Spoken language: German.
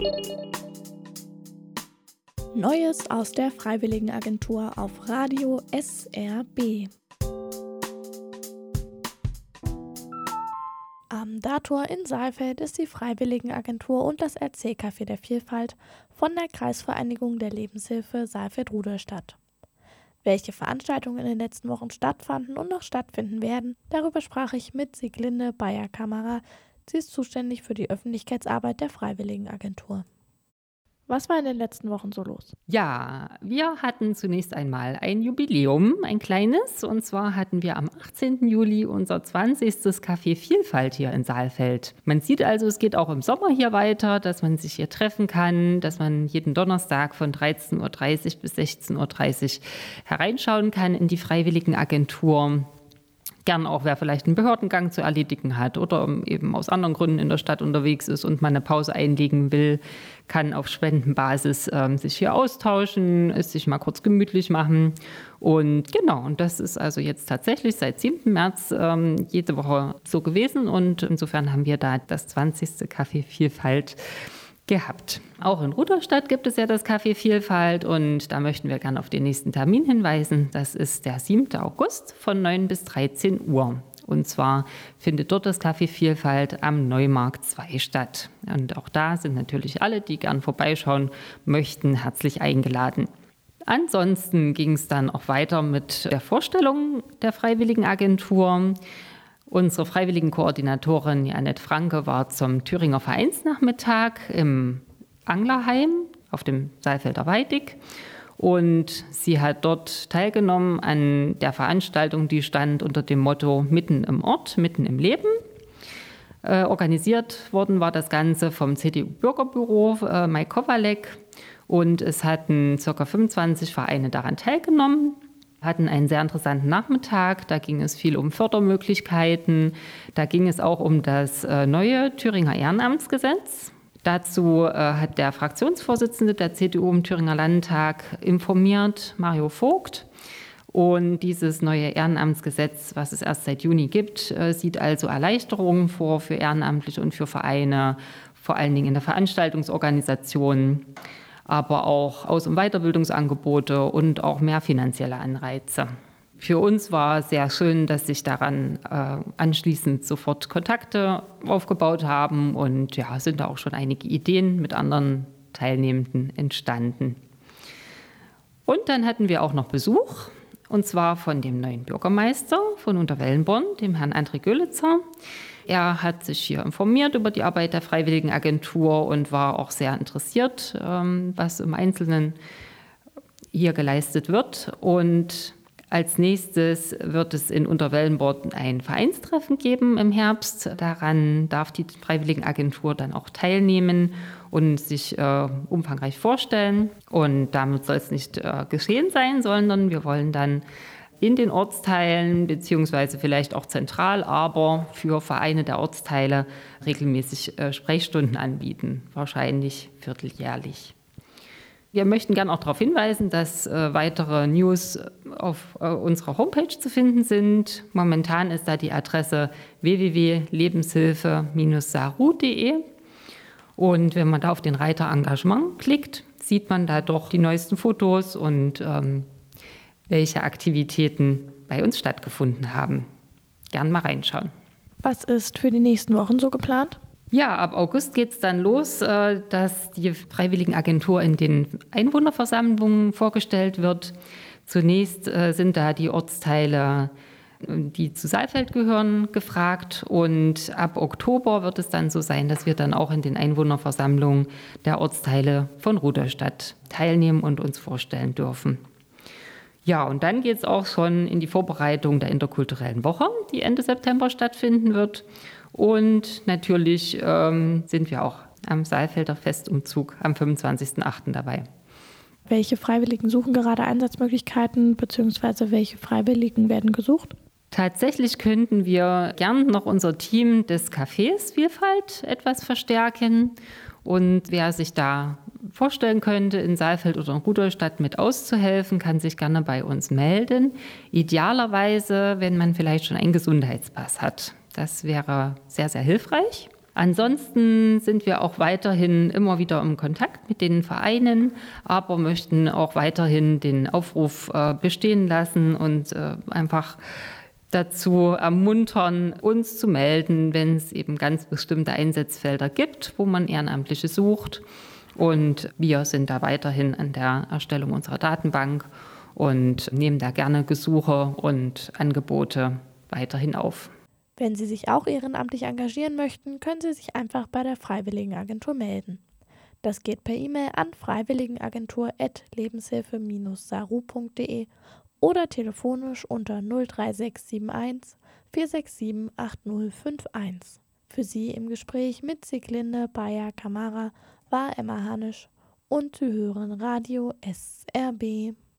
Neues aus der Freiwilligenagentur auf Radio SRB. Am Dator in Saalfeld ist die Freiwilligenagentur und das RC-Café der Vielfalt von der Kreisvereinigung der Lebenshilfe Saalfeld-Rudolstadt. Welche Veranstaltungen in den letzten Wochen stattfanden und noch stattfinden werden, darüber sprach ich mit Sieglinde Bayer-Kammerer. Sie ist zuständig für die Öffentlichkeitsarbeit der Freiwilligenagentur. Was war in den letzten Wochen so los? Ja, wir hatten zunächst einmal ein Jubiläum, ein kleines. Und zwar hatten wir am 18. Juli unser 20. Café Vielfalt hier in Saalfeld. Man sieht also, es geht auch im Sommer hier weiter, dass man sich hier treffen kann, dass man jeden Donnerstag von 13.30 Uhr bis 16.30 Uhr hereinschauen kann in die Freiwilligenagentur. Gern auch, wer vielleicht einen Behördengang zu erledigen hat oder eben aus anderen Gründen in der Stadt unterwegs ist und mal eine Pause einlegen will, kann auf Spendenbasis sich hier austauschen, es sich mal kurz gemütlich machen. Und genau, und das ist also jetzt tatsächlich seit 7. März jede Woche so gewesen. Und insofern haben wir da das 20. Café Vielfalt gehabt. Auch in Rudolstadt gibt es ja das Café Vielfalt und da möchten wir gerne auf den nächsten Termin hinweisen. Das ist der 7. August von 9 bis 13 Uhr. Und zwar findet dort das Café Vielfalt am Neumarkt 2 statt. Und auch da sind natürlich alle, die gern vorbeischauen möchten, herzlich eingeladen. Ansonsten ging es dann auch weiter mit der Vorstellung der Freiwilligenagentur. Unsere Freiwilligenkoordinatorin Janette Franke war zum Thüringer Vereinsnachmittag im Anglerheim auf dem Saalfelder Weidig. Und sie hat dort teilgenommen an der Veranstaltung, die stand unter dem Motto Mitten im Ort, mitten im Leben. Organisiert worden war das Ganze vom CDU-Bürgerbüro Mai Kowalek. Und es hatten ca. 25 Vereine daran teilgenommen. Hatten einen sehr interessanten Nachmittag. Da ging es viel um Fördermöglichkeiten. Da ging es auch um das neue Thüringer Ehrenamtsgesetz. Dazu hat der Fraktionsvorsitzende der CDU im Thüringer Landtag informiert, Mario Vogt. Und dieses neue Ehrenamtsgesetz, was es erst seit Juni gibt, sieht also Erleichterungen vor für Ehrenamtliche und für Vereine, vor allen Dingen in der Veranstaltungsorganisation, aber auch Aus- und Weiterbildungsangebote und auch mehr finanzielle Anreize. Für uns war sehr schön, dass sich daran anschließend sofort Kontakte aufgebaut haben und ja, sind da auch schon einige Ideen mit anderen Teilnehmenden entstanden. Und dann hatten wir auch noch Besuch, und zwar von dem neuen Bürgermeister von Unterwellenborn, dem Herrn André Göllitzer. Er hat sich hier informiert über die Arbeit der Freiwilligenagentur und war auch sehr interessiert, was im Einzelnen hier geleistet wird. Und als nächstes wird es in Unterwellenborn ein Vereinstreffen geben im Herbst. Daran darf die Freiwilligenagentur dann auch teilnehmen und sich umfangreich vorstellen. Und damit soll es nicht geschehen sein, sondern wir wollen dann in den Ortsteilen beziehungsweise vielleicht auch zentral, aber für Vereine der Ortsteile regelmäßig Sprechstunden anbieten, wahrscheinlich vierteljährlich. Wir möchten gerne auch darauf hinweisen, dass weitere News auf unserer Homepage zu finden sind. Momentan ist da die Adresse www.lebenshilfe-saru.de und wenn man da auf den Reiter Engagement klickt, sieht man da doch die neuesten Fotos und welche Aktivitäten bei uns stattgefunden haben. Gern mal reinschauen. Was ist für die nächsten Wochen so geplant? Ja, ab August geht es dann los, dass die Freiwilligenagentur in den Einwohnerversammlungen vorgestellt wird. Zunächst sind da die Ortsteile, die zu Saalfeld gehören, gefragt. Und ab Oktober wird es dann so sein, dass wir dann auch in den Einwohnerversammlungen der Ortsteile von Rudolstadt teilnehmen und uns vorstellen dürfen. Ja, und dann geht es auch schon in die Vorbereitung der interkulturellen Woche, die Ende September stattfinden wird. Und natürlich sind wir auch am Saalfelder Festumzug am 25.08. dabei. Welche Freiwilligen suchen gerade Einsatzmöglichkeiten bzw. welche Freiwilligen werden gesucht? Tatsächlich könnten wir gern noch unser Team des Cafés Vielfalt etwas verstärken. Und wer sich da vorstellen könnte, in Saalfeld oder in Rudolstadt mit auszuhelfen, kann sich gerne bei uns melden. Idealerweise, wenn man vielleicht schon einen Gesundheitspass hat. Das wäre sehr, sehr hilfreich. Ansonsten sind wir auch weiterhin immer wieder im Kontakt mit den Vereinen, aber möchten auch weiterhin den Aufruf bestehen lassen und einfach dazu ermuntern, uns zu melden, wenn es eben ganz bestimmte Einsatzfelder gibt, wo man Ehrenamtliche sucht. Und wir sind da weiterhin an der Erstellung unserer Datenbank und nehmen da gerne Gesuche und Angebote weiterhin auf. Wenn Sie sich auch ehrenamtlich engagieren möchten, können Sie sich einfach bei der Freiwilligenagentur melden. Das geht per E-Mail an freiwilligenagentur@lebenshilfe-saru.de oder telefonisch unter 03671 467 8051. Für Sie im Gespräch mit Sieglinde Bayer-Kamara war Emma Hanisch und Sie hören Radio SRB.